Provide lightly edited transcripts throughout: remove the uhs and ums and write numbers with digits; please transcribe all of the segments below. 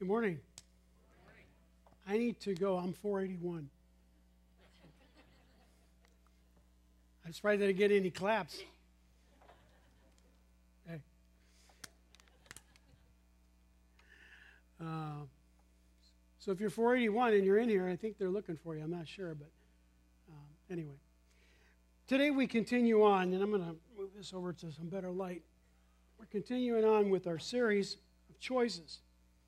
Good morning. I need to go. I'm 481. I'm surprised I didn't get any claps. Hey. So if you're 481 and you're in here, I think they're looking for you. I'm not sure, but anyway. Today we continue on, and I'm going to move this over to some better light. We're continuing on with our series of choices.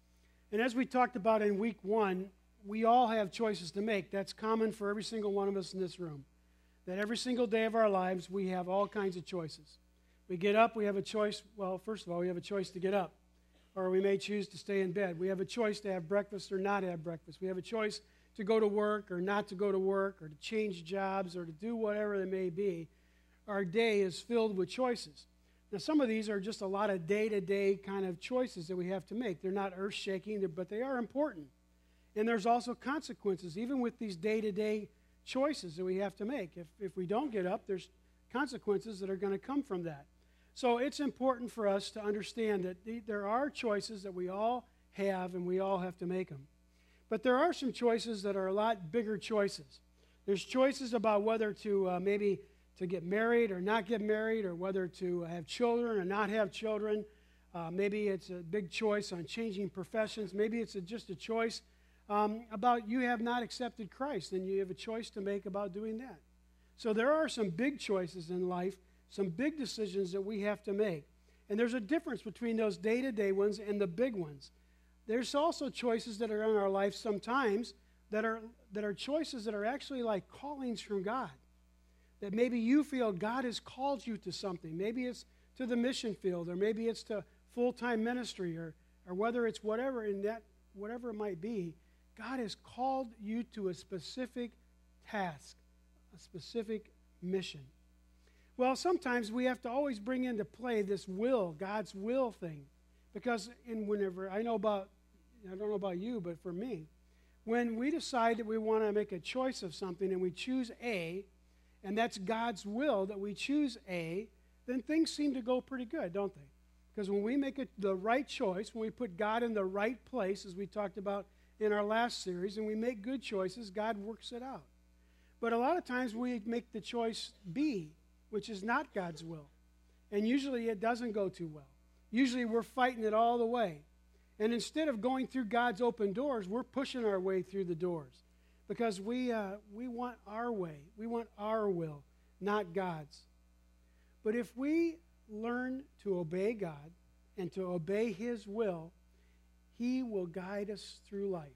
And as we talked about in week 1, we all have choices to make. That's common for every single one of us in this room. That every single day of our lives, we have all kinds of choices. We get up, we have a choice. Well, first of all, we have a choice to get up. Or we may choose to stay in bed. We have a choice to have breakfast or not have breakfast. We have a choice to go to work or not to go to work, or to change jobs, or to do whatever it may be. Our day is filled with choices. Now, some of these are just a lot of day-to-day kind of choices that we have to make. They're not earth-shaking, but they are important. And there's also consequences, even with these day-to-day choices that we have to make. If we don't get up, there's consequences that are going to come from that. So it's important for us to understand that there are choices that we all have, and we all have to make them. But there are some choices that are a lot bigger choices. There's choices about whether to maybe to get married or not get married, or whether to have children or not have children. Maybe it's a big choice on changing professions. Maybe it's just a choice about you have not accepted Christ, and you have a choice to make about doing that. So there are some big choices in life, some big decisions that we have to make. And there's a difference between those day-to-day ones and the big ones. There's also choices that are in our life sometimes that are choices that are actually like callings from God. That maybe you feel God has called you to something. Maybe it's to the mission field, or maybe it's to full-time ministry, or whether it's whatever it might be. God has called you to a specific task, a specific mission. Well, sometimes we have to always bring into play this will, God's will thing. Because whenever, I don't know about you, but for me, when we decide that we want to make a choice of something and we choose A, and that's God's will that we choose A, then things seem to go pretty good, don't they? Because when we make the right choice, when we put God in the right place, as we talked about in our last series, and we make good choices, God works it out. But a lot of times we make the choice B, which is not God's will. And usually it doesn't go too well. Usually we're fighting it all the way. And instead of going through God's open doors, we're pushing our way through the doors. Because we want our way. We want our will, not God's. But if we learn to obey God and to obey His will, He will guide us through life.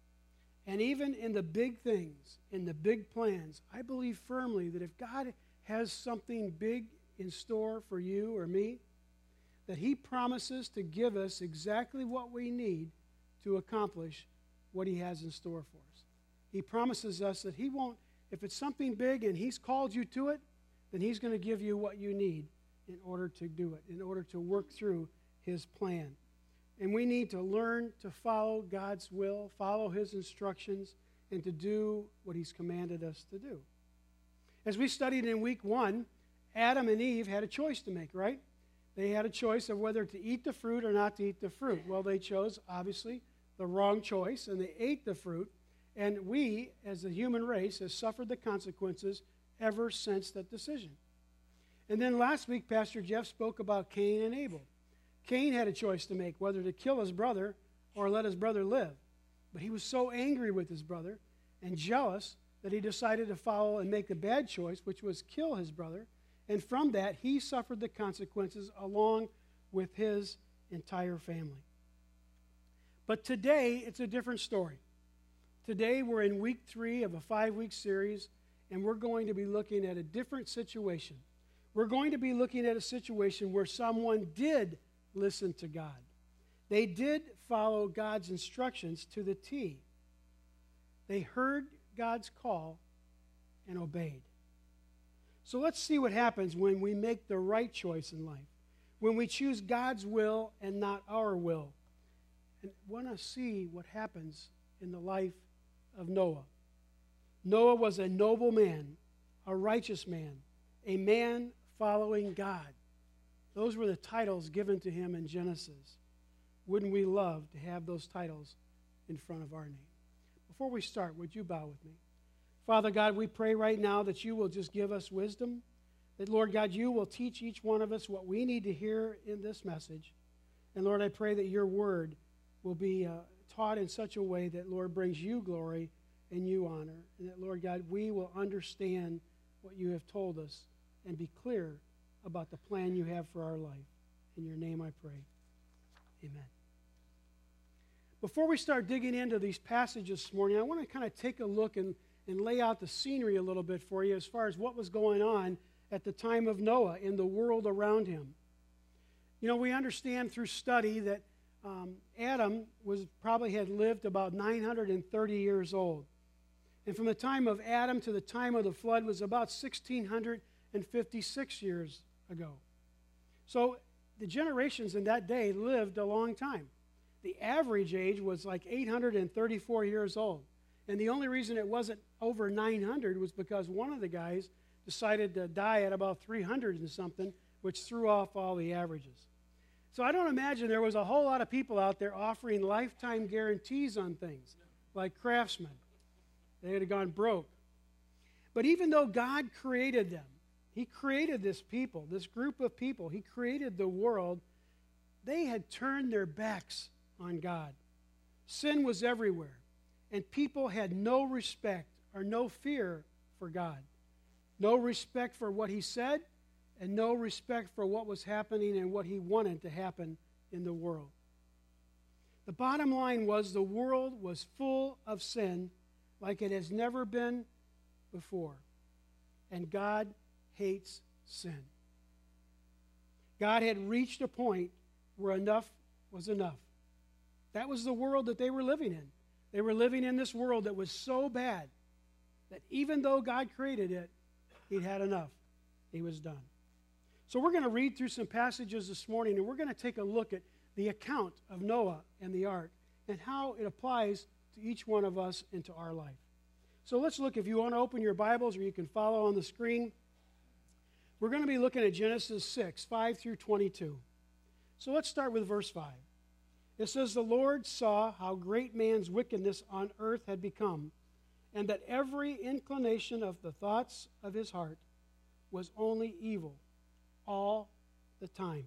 And even in the big things, in the big plans, I believe firmly that if God has something big in store for you or me, that He promises to give us exactly what we need to accomplish what He has in store for us. He promises us that He won't, if it's something big and He's called you to it, then He's going to give you what you need in order to do it, in order to work through His plan. And we need to learn to follow God's will, follow His instructions, and to do what He's commanded us to do. As we studied in week 1, Adam and Eve had a choice to make, right? They had a choice of whether to eat the fruit or not to eat the fruit. Well, they chose, obviously, the wrong choice, and they ate the fruit. And we, as the human race, have suffered the consequences ever since that decision. And then last week, Pastor Jeff spoke about Cain and Abel. Cain had a choice to make, whether to kill his brother or let his brother live. But he was so angry with his brother and jealous that he decided to follow and make the bad choice, which was kill his brother. And from that, he suffered the consequences along with his entire family. But today, it's a different story. Today, we're in week 3 of a 5-week series, and we're going to be looking at a different situation. We're going to be looking at a situation where someone did listen to God. They did follow God's instructions to the T. They heard God's call and obeyed. So let's see what happens when we make the right choice in life, when we choose God's will and not our will. And want to see what happens in the life of Noah. Noah was a noble man, a righteous man, a man following God. Those were the titles given to him in Genesis. wouldn't we love to have those titles in front of our name? Before we start, would you bow with me? Father God, we pray right now that you will just give us wisdom, that, Lord God, you will teach each one of us what we need to hear in this message. And, Lord, I pray that your word will be taught in such a way that, Lord, brings you glory and you honor. And that, Lord God, we will understand what you have told us and be clear about the plan you have for our life. In your name I pray. Amen. Before we start digging into these passages this morning, I want to kind of take a look and lay out the scenery a little bit for you as far as what was going on at the time of Noah in the world around him. You know, we understand through study that Adam probably had lived about 930 years old. And from the time of Adam to the time of the flood was about 1,656 years ago. So the generations in that day lived a long time. The average age was like 834 years old. And the only reason it wasn't over 900 was because one of the guys decided to die at about 300 and something, which threw off all the averages. So I don't imagine there was a whole lot of people out there offering lifetime guarantees on things, like Craftsman. They would have gone broke. But even though God created them, he created this people, this group of people, he created the world, they had turned their backs on God. Sin was everywhere, and people had no respect or no fear for God. No respect for what he said, and no respect for what was happening and what he wanted to happen in the world. The bottom line was the world was full of sin like it has never been before. And God hates sin. God had reached a point where enough was enough. That was the world that they were living in. They were living in this world that was so bad that even though God created it, he'd had enough. He was done. So we're going to read through some passages this morning, and we're going to take a look at the account of Noah and the ark and how it applies to each one of us into our life. So let's look. If you want to open your Bibles, or you can follow on the screen, we're going to be looking at Genesis 6, 5 through 22. So let's start with verse 5. It says, "The Lord saw how great man's wickedness on earth had become, and that every inclination of the thoughts of his heart was only evil all the time."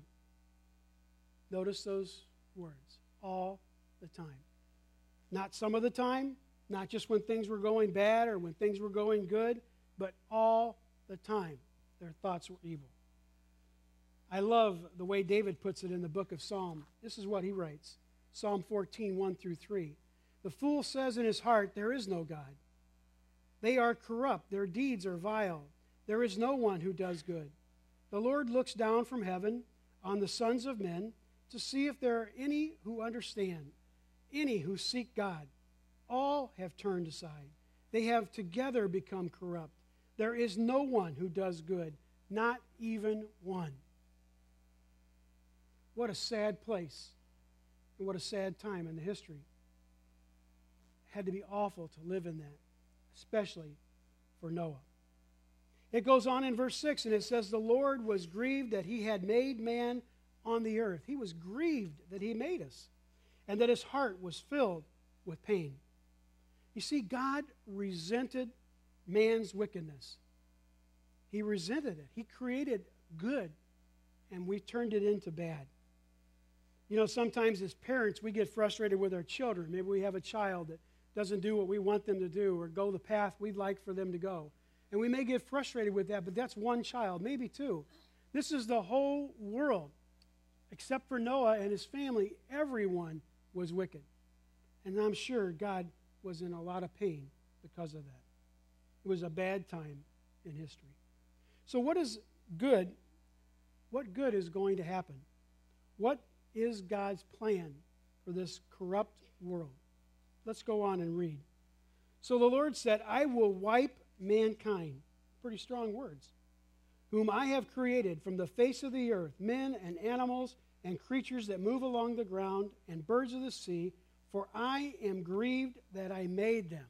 Notice those words, all the time. Not some of the time, not just when things were going bad or when things were going good, but all the time their thoughts were evil. I love the way David puts it in the book of Psalm. This is what he writes, Psalm 14, 1 through 3. "The fool says in his heart, there is no God. They are corrupt, their deeds are vile. There is no one who does good. The Lord looks down from heaven on the sons of men to see if there are any who understand, any who seek God. All have turned aside. They have together become corrupt. There is no one who does good, not even one." What a sad place, and what a sad time in the history. It had to be awful to live in that, especially for Noah. It goes on in verse 6, and it says, "The Lord was grieved that he had made man on the earth." He was grieved that he made us, and that his heart was filled with pain. You see, God resented man's wickedness. He resented it. He created good, and we turned it into bad. You know, sometimes as parents, we get frustrated with our children. Maybe we have a child that doesn't do what we want them to do or go the path we'd like for them to go. And we may get frustrated with that, but that's one child, maybe two. This is the whole world. Except for Noah and his family, everyone was wicked. And I'm sure God was in a lot of pain because of that. It was a bad time in history. So what is good? What good is going to happen? What is God's plan for this corrupt world? Let's go on and read. "So the Lord said, I will wipe mankind," pretty strong words, "whom I have created from the face of the earth, men and animals and creatures that move along the ground and birds of the sea, for I am grieved that I made them."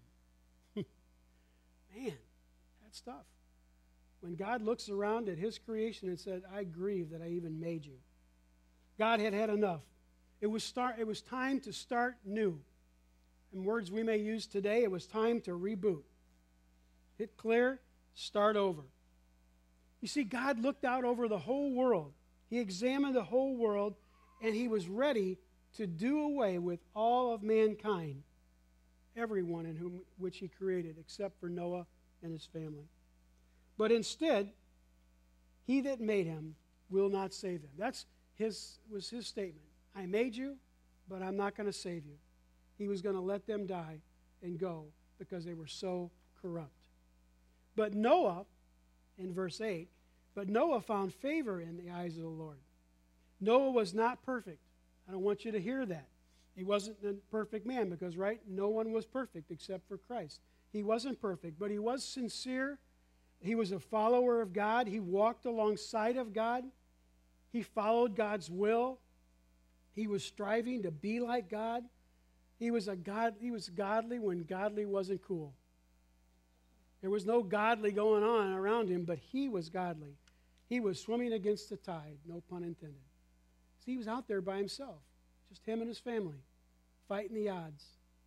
Man, that's tough. When God looks around at his creation and said, "I grieve that I even made you." God had had enough. It was time to start new. In words we may use today, it was time to reboot. Hit clear, start over. You see, God looked out over the whole world. He examined the whole world, and he was ready to do away with all of mankind, everyone in whom which he created, except for Noah and his family. But instead, he that made him will not save them. That was his statement. I made you, but I'm not going to save you. He was going to let them die and go because they were so corrupt. But Noah, in verse 8, but Noah found favor in the eyes of the Lord. Noah was not perfect. I don't want you to hear that. He wasn't a perfect man because, right, no one was perfect except for Christ. He wasn't perfect, but he was sincere. He was a follower of God. He walked alongside of God. He followed God's will. He was striving to be like God. He was godly when godly wasn't cool. There was no godly going on around him, but he was godly. He was swimming against the tide, no pun intended. See, he was out there by himself, just him and his family, fighting the odds.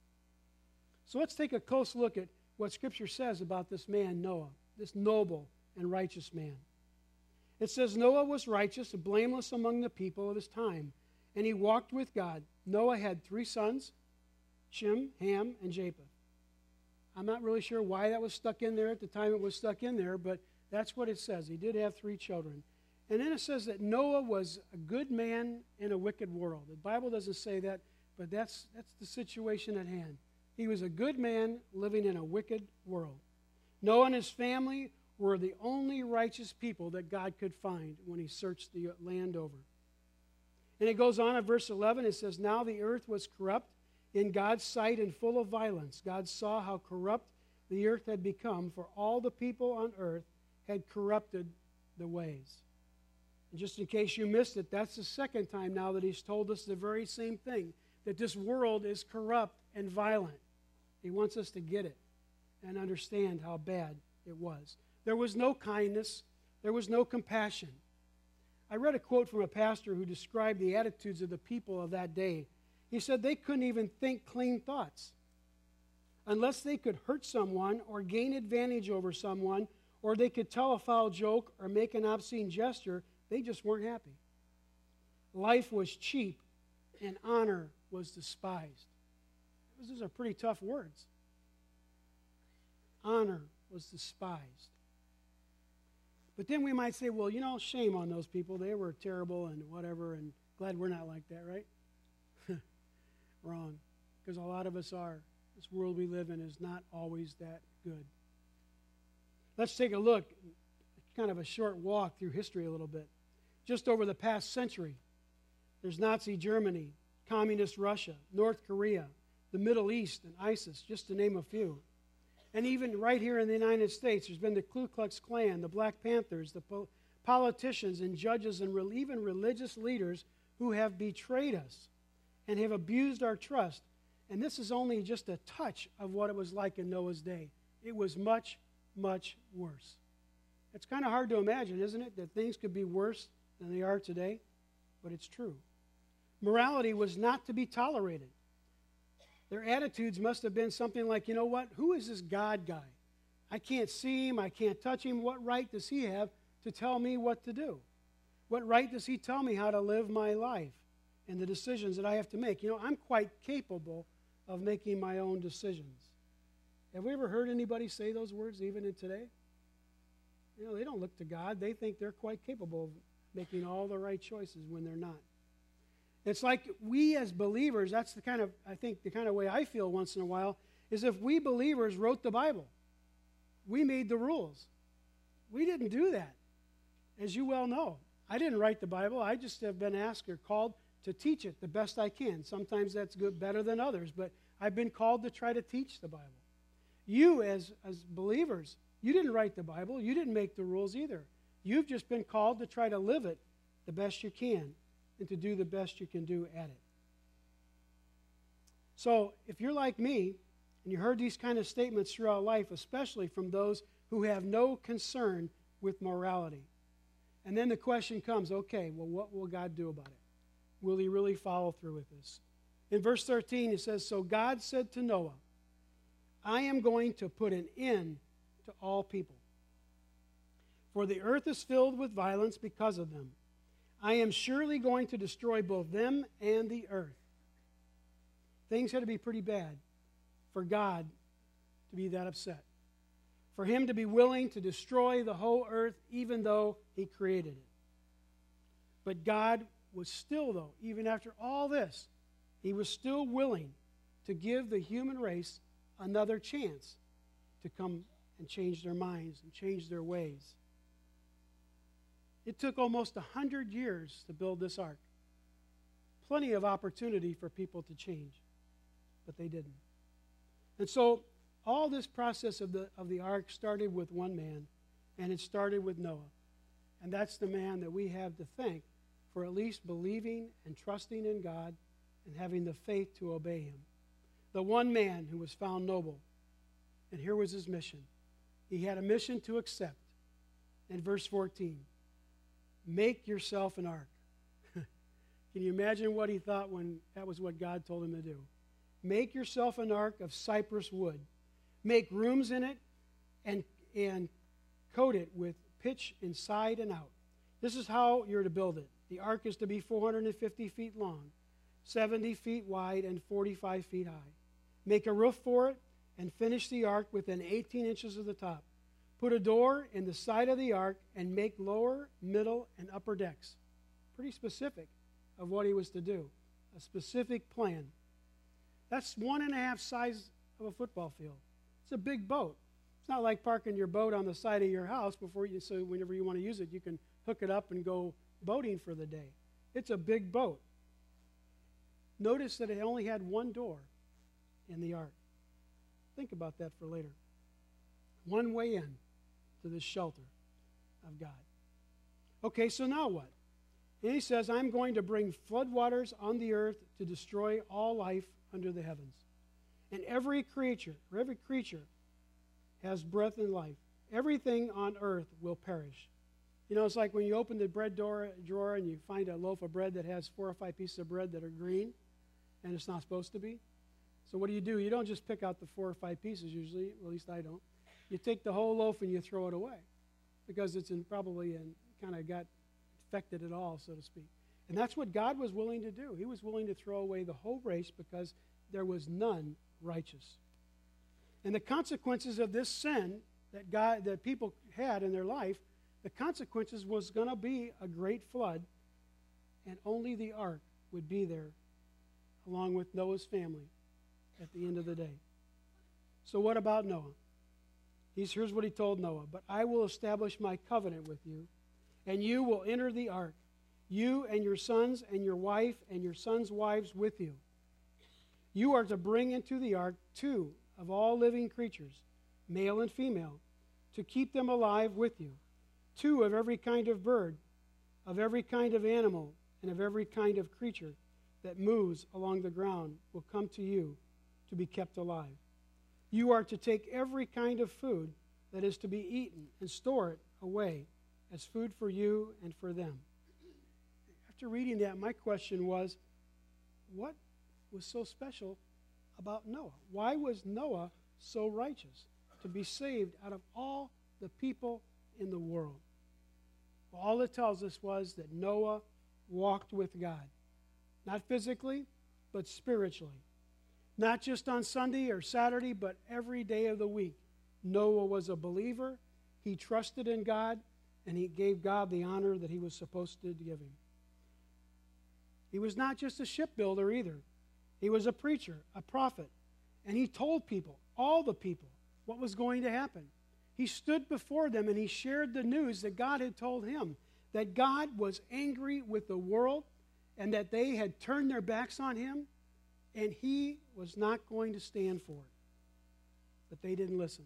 So let's take a close look at what Scripture says about this man, Noah, this noble and righteous man. It says, Noah was righteous and blameless among the people of his time, and he walked with God. Noah had 3 sons, Shem, Ham, and Japheth. I'm not really sure why that was stuck in there at the time it was stuck in there, but that's what it says. He did have 3 children. And then it says that Noah was a good man in a wicked world. The Bible doesn't say that, but that's the situation at hand. He was a good man living in a wicked world. Noah and his family were the only righteous people that God could find when he searched the land over. And it goes on in verse 11, it says, now the earth was corrupt in God's sight and full of violence. God saw how corrupt the earth had become, for all the people on earth had corrupted the ways. And just in case you missed it, that's the second time now that he's told us the very same thing, that this world is corrupt and violent. He wants us to get it and understand how bad it was. There was no kindness. There was no compassion. I read a quote from a pastor who described the attitudes of the people of that day. He said they couldn't even think clean thoughts. Unless they could hurt someone or gain advantage over someone, or they could tell a foul joke or make an obscene gesture, they just weren't happy. Life was cheap and honor was despised. Those are pretty tough words. Honor was despised. But then we might say, well, shame on those people. They were terrible and whatever, and glad we're not like that, right? Wrong. Because a lot of us are. This world we live in is not always that good. Let's take a look, kind of a short walk through history a little bit. Just over the past century, there's Nazi Germany, Communist Russia, North Korea, the Middle East, and ISIS, just to name a few. And even right here in the United States, there's been the Ku Klux Klan, the Black Panthers, the politicians and judges and even religious leaders who have betrayed us and have abused our trust. And this is only just a touch of what it was like in Noah's day. It was much, much worse. It's kind of hard to imagine, isn't it, that things could be worse than they are today? But it's true. Morality was not to be tolerated. Their attitudes must have been something like, you know what, who is this God guy? I can't see him, I can't touch him. What right does he have to tell me what to do? What right does he tell me how to live my life and the decisions that I have to make? I'm quite capable of making my own decisions. Have we ever heard anybody say those words even in today? They don't look to God. They think they're quite capable of making all the right choices when they're not. It's like we as believers, that's the kind of way I feel once in a while, is if we believers wrote the Bible. We made the rules. We didn't do that, as you well know. I didn't write the Bible. I just have been asked or called to teach it the best I can. Sometimes that's good, better than others, but I've been called to try to teach the Bible. You as believers, you didn't write the Bible. You didn't make the rules either. You've just been called to try to live it the best you can and to do the best you can do at it. So if you're like me, and you heard these kind of statements throughout life, especially from those who have no concern with morality, and then the question comes, okay, well, what will God do about it? will he really follow through with this? In verse 13, it says, "So God said to Noah, I am going to put an end to all people, for the earth is filled with violence because of them. I am surely going to destroy both them and the earth." Things had to be pretty bad for God to be that upset, for him to be willing to destroy the whole earth even though he created it. But God was still, though, even after all this, he was still willing to give the human race another chance to come and change their minds and change their ways. It took almost 100 years to build this ark. Plenty of opportunity for people to change, but they didn't. And so all this process of the ark started with one man, and it started with Noah. And that's the man that we have to thank for at least believing and trusting in God and having the faith to obey him. The one man who was found noble. And here was his mission. He had a mission to accept. In verse 14, make yourself an ark. Can you imagine what he thought when that was what God told him to do? Make yourself an ark of cypress wood. Make rooms in it and coat it with pitch inside and out. This is how you're to build it. The ark is to be 450 feet long, 70 feet wide, and 45 feet high. Make a roof for it and finish the ark within 18 inches of the top. Put a door in the side of the ark and make lower, middle, and upper decks. Pretty specific of what he was to do. A specific plan. That's 1.5 size of a football field. It's a big boat. It's not like parking your boat on the side of your house so whenever you want to use it, you can hook it up and go boating for the day. It's a big boat. Notice that it only had one door in the ark. Think about that for later. One way in to the shelter of God. Okay, so now what? And he says, I'm going to bring floodwaters on the earth to destroy all life under the heavens. And every creature has breath and life. Everything on earth will perish. You know, it's like when you open the bread drawer and you find a loaf of bread that has 4 or 5 pieces of bread that are green, and it's not supposed to be. So what do? You don't just pick out the 4 or 5 pieces usually, well, at least I don't. You take the whole loaf and you throw it away because it's probably kind of got infected at all, so to speak. And that's what God was willing to do. He was willing to throw away the whole race because there was none righteous. And the consequences of this sin that people had in their life, the consequences was going to be a great flood, and only the ark would be there along with Noah's family at the end of the day. So what about Noah? Here's what he told Noah. But I will establish my covenant with you, and you will enter the ark, you and your sons and your wife and your sons' wives with you. You are to bring into the ark 2 of all living creatures, male and female, to keep them alive with you. 2 of every kind of bird, of every kind of animal, and of every kind of creature that moves along the ground will come to you to be kept alive. You are to take every kind of food that is to be eaten and store it away as food for you and for them. After reading that, my question was, what was so special about Noah? Why was Noah so righteous to be saved out of all the people in the world? Well, all it tells us was that Noah walked with God. Not physically, but spiritually. Not just on Sunday or Saturday, but every day of the week. Noah was a believer. He trusted in God, and he gave God the honor that he was supposed to give him. He was not just a shipbuilder either. He was a preacher, a prophet, and he told people, all the people, what was going to happen. He stood before them and he shared the news that God had told him, that God was angry with the world and that they had turned their backs on him, and he was not going to stand for it. But they didn't listen.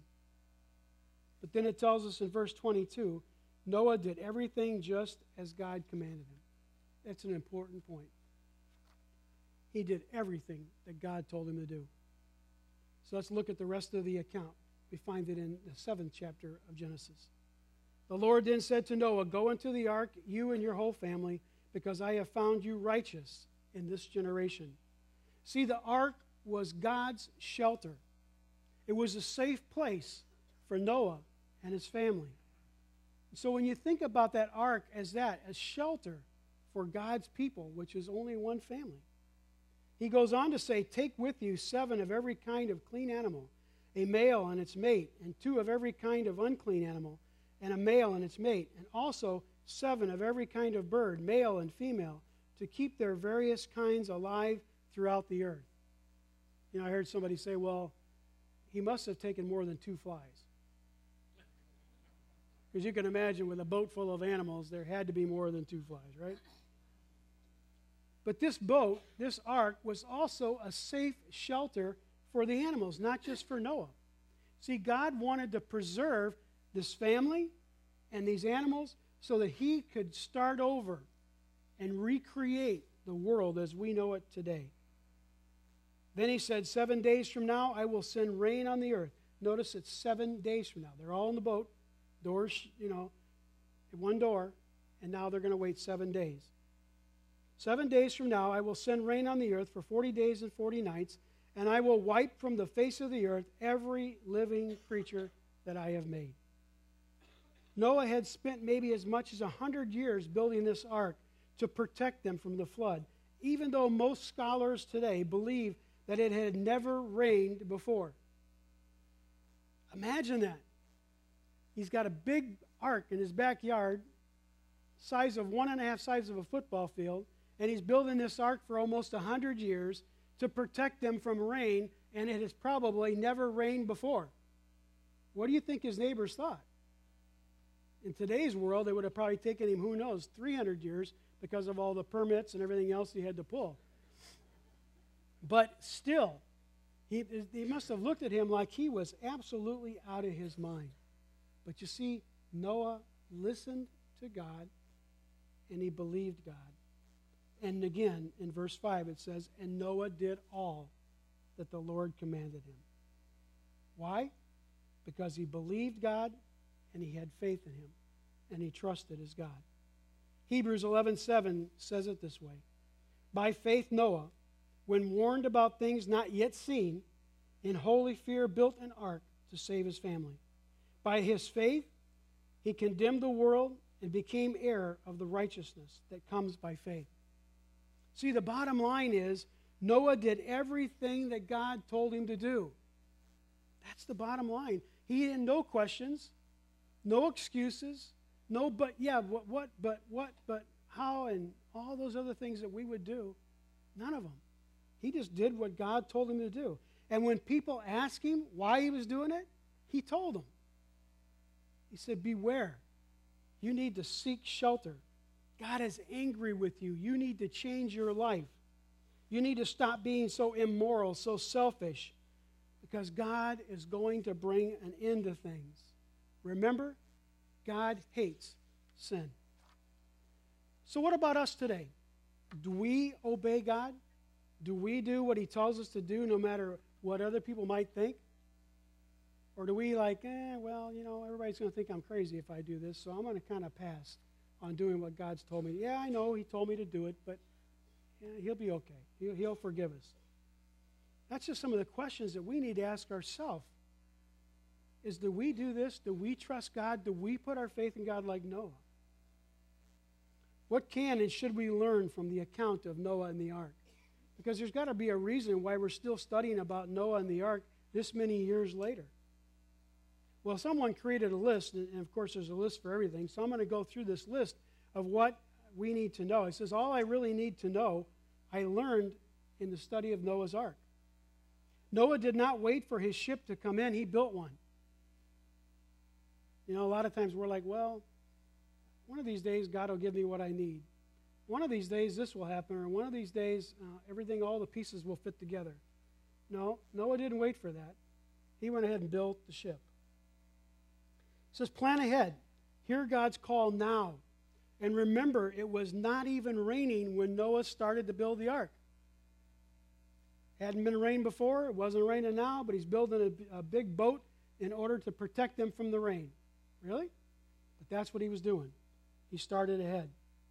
But then it tells us in verse 22, Noah did everything just as God commanded him. That's an important point. He did everything that God told him to do. So let's look at the rest of the account. We find it in the 7th chapter of Genesis. The Lord then said to Noah, go into the ark, you and your whole family, because I have found you righteous in this generation. See, the ark was God's shelter. It was a safe place for Noah and his family. So when you think about that ark as that, as shelter for God's people, which is only one family, he goes on to say, take with you 7 of every kind of clean animal, a male and its mate, and 2 of every kind of unclean animal, and a male and its mate, and also 7 of every kind of bird, male and female, to keep their various kinds alive throughout the earth. You know, I heard somebody say, well, he must have taken more than 2 flies. Because you can imagine with a boat full of animals, there had to be more than 2 flies, right? But this boat, this ark, was also a safe shelter for the animals, not just for Noah. See, God wanted to preserve this family and these animals so that he could start over and recreate the world as we know it today. Then he said, 7 days from now, I will send rain on the earth. Notice it's 7 days from now. They're all in the boat. Doors, one door, and now they're going to wait 7 days. 7 days from now, I will send rain on the earth for 40 days and 40 nights, and I will wipe from the face of the earth every living creature that I have made. Noah had spent maybe as much as 100 years building this ark to protect them from the flood, even though most scholars today believe that it had never rained before. Imagine that. He's got a big ark in his backyard, size of 1.5 size of a football field, and he's building this ark for almost 100 years to protect them from rain, and it has probably never rained before. What do you think his neighbors thought? In today's world, it would have probably taken him, who knows, 300 years because of all the permits and everything else he had to pull. But still, he must have looked at him like he was absolutely out of his mind. But you see, Noah listened to God, and he believed God. And again, in verse 5, it says, and Noah did all that the Lord commanded him. Why? Because he believed God, and he had faith in him, and he trusted his God. Hebrews 11:7 says it this way. By faith Noah, when warned about things not yet seen, in holy fear built an ark to save his family. By his faith, he condemned the world and became heir of the righteousness that comes by faith. See, the bottom line is Noah did everything that God told him to do. That's the bottom line. He had no questions, no excuses, no but how, and all those other things that we would do. None of them. He just did what God told him to do. And when people asked him why he was doing it, he told them. He said, beware. You need to seek shelter. God is angry with you. You need to change your life. You need to stop being so immoral, so selfish, because God is going to bring an end to things. Remember, God hates sin. So what about us today? Do we obey God? Do we do what he tells us to do no matter what other people might think? Or do we everybody's going to think I'm crazy if I do this, so I'm going to kind of pass on doing what God's told me. Yeah, I know he told me to do it, but he'll be okay. He'll forgive us. That's just some of the questions that we need to ask ourselves. Is, do we do this? Do we trust God? Do we put our faith in God like Noah? What can and should we learn from the account of Noah and the ark? Because there's got to be a reason why we're still studying about Noah and the ark this many years later. Well, someone created a list, and of course there's a list for everything, so I'm going to go through this list of what we need to know. It says, all I really need to know, I learned in the study of Noah's ark. Noah did not wait for his ship to come in, he built one. You know, a lot of times we're like, well, one of these days God will give me what I need. One of these days this will happen, or one of these days everything, all the pieces will fit together. No, Noah didn't wait for that. He went ahead and built the ship. It says, plan ahead. Hear God's call now. And remember, it was not even raining when Noah started to build the ark. Hadn't been rain before. It wasn't raining now, but he's building a big boat in order to protect them from the rain. Really? But that's what he was doing. He started ahead.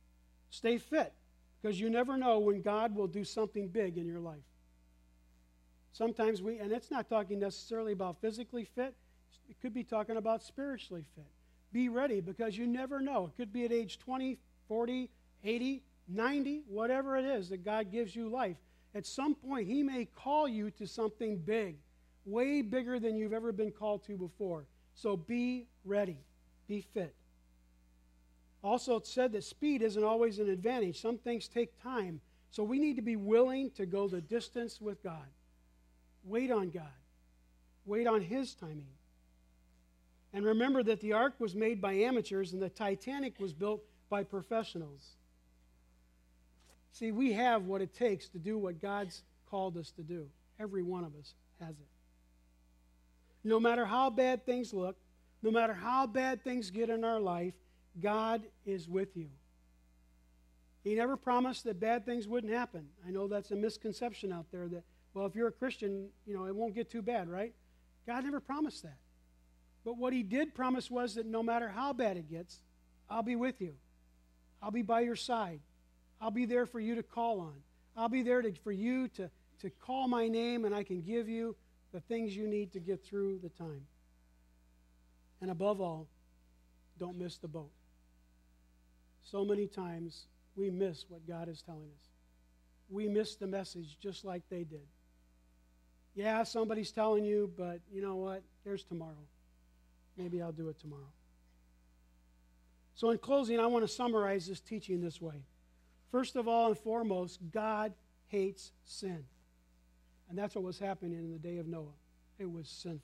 Stay fit, because you never know when God will do something big in your life. Sometimes and it's not talking necessarily about physically fit. It could be talking about spiritually fit. Be ready, because you never know. It could be at age 20, 40, 80, 90, whatever it is that God gives you life. At some point, He may call you to something big, way bigger than you've ever been called to before. So be ready. Be fit. Also, it's said that speed isn't always an advantage. Some things take time. So we need to be willing to go the distance with God. Wait on God. Wait on His timing. And remember that the ark was made by amateurs and the Titanic was built by professionals. See, we have what it takes to do what God's called us to do. Every one of us has it. No matter how bad things look, no matter how bad things get in our life, God is with you. He never promised that bad things wouldn't happen. I know that's a misconception out there that, well, if you're a Christian, it won't get too bad, right? God never promised that. But what He did promise was that no matter how bad it gets, I'll be with you. I'll be by your side. I'll be there for you to call on. I'll be there for you to call my name, and I can give you the things you need to get through the time. And above all, don't miss the boat. So many times we miss what God is telling us. We miss the message just like they did. Yeah, somebody's telling you, but you know what? There's tomorrow. Maybe I'll do it tomorrow. So in closing, I want to summarize this teaching this way. First of all and foremost, God hates sin. And that's what was happening in the day of Noah. It was sinful.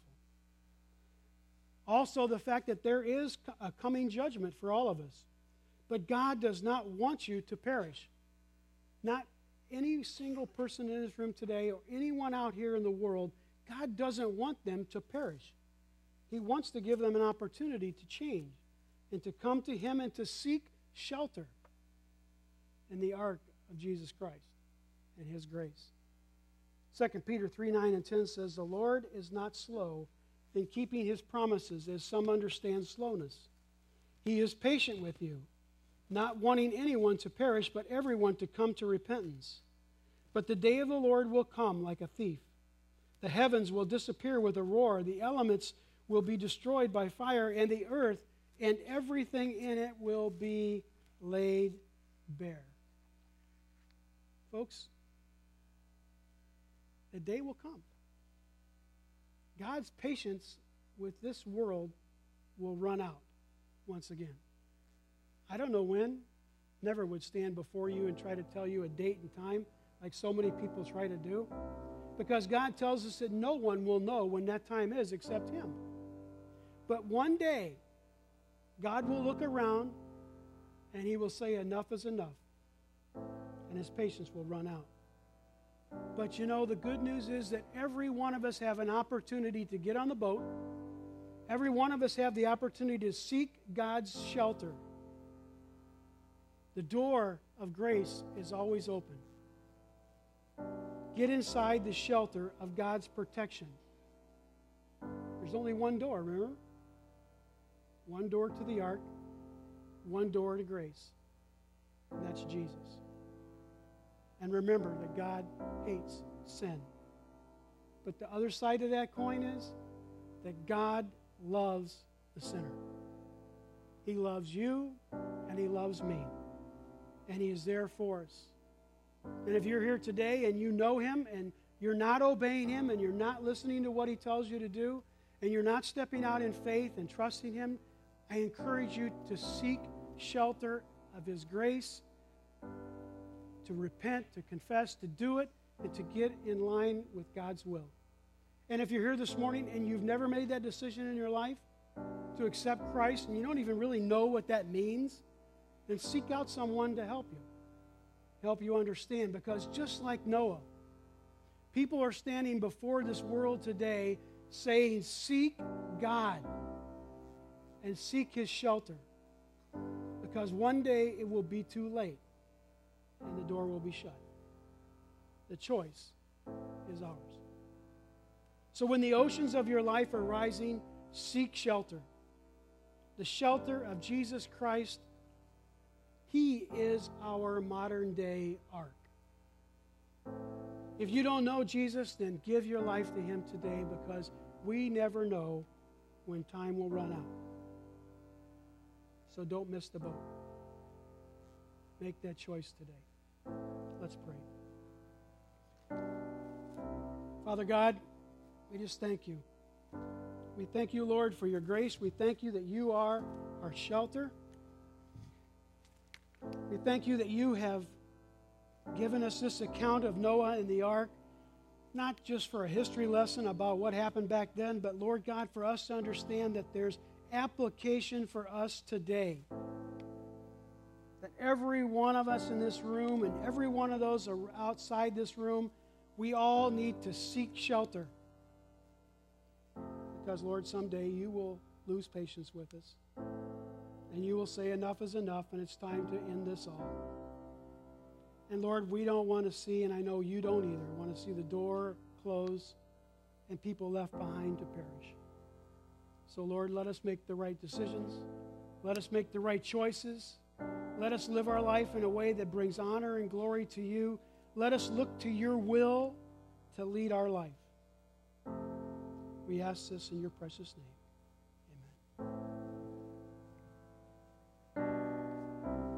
Also, the fact that there is a coming judgment for all of us. But God does not want you to perish. Not any single person in this room today or anyone out here in the world, God doesn't want them to perish. He wants to give them an opportunity to change and to come to Him and to seek shelter in the ark of Jesus Christ and His grace. 2 Peter 3:9 and 10 says, "The Lord is not slow in keeping His promises, as some understand slowness. He is patient with you, not wanting anyone to perish, but everyone to come to repentance. But the day of the Lord will come like a thief. The heavens will disappear with a roar, the elements will be destroyed by fire, and the earth and everything in it will be laid bare." Folks, the day will come. God's patience with this world will run out once again. I don't know when. Never would stand before you and try to tell you a date and time like so many people try to do. Because God tells us that no one will know when that time is except Him. But one day, God will look around and He will say, enough is enough. And His patience will run out. But the good news is that every one of us have an opportunity to get on the boat. Every one of us have the opportunity to seek God's shelter. The door of grace is always open. Get inside the shelter of God's protection. There's only one door, remember? One door to the ark, one door to grace. And that's Jesus. And remember that God hates sin. But the other side of that coin is that God loves the sinner. He loves you and He loves me. And He is there for us. And if you're here today and you know Him and you're not obeying Him and you're not listening to what He tells you to do and you're not stepping out in faith and trusting Him, I encourage you to seek shelter of His grace, to repent, to confess, to do it, and to get in line with God's will. And if you're here this morning and you've never made that decision in your life to accept Christ and you don't even really know what that means, then seek out someone to help you understand. Because just like Noah, people are standing before this world today saying, seek God and seek His shelter. Because one day it will be too late and the door will be shut. The choice is ours. So when the oceans of your life are rising, seek shelter. The shelter of Jesus Christ. He is our modern day ark. If you don't know Jesus, then give your life to Him today, because we never know when time will run out. So don't miss the boat. Make that choice today. Let's pray. Father God, we just thank you. We thank you, Lord, for your grace. We thank you that you are our shelter. We thank you that you have given us this account of Noah and the ark, not just for a history lesson about what happened back then, but, Lord God, for us to understand that there's application for us today. That every one of us in this room and every one of those outside this room, we all need to seek shelter. Because, Lord, someday you will lose patience with us. And you will say enough is enough, and it's time to end this all. And, Lord, we don't want to see, and I know you don't either, want to see the door close and people left behind to perish. So, Lord, let us make the right decisions. Let us make the right choices. Let us live our life in a way that brings honor and glory to you. Let us look to your will to lead our life. We ask this in your precious name.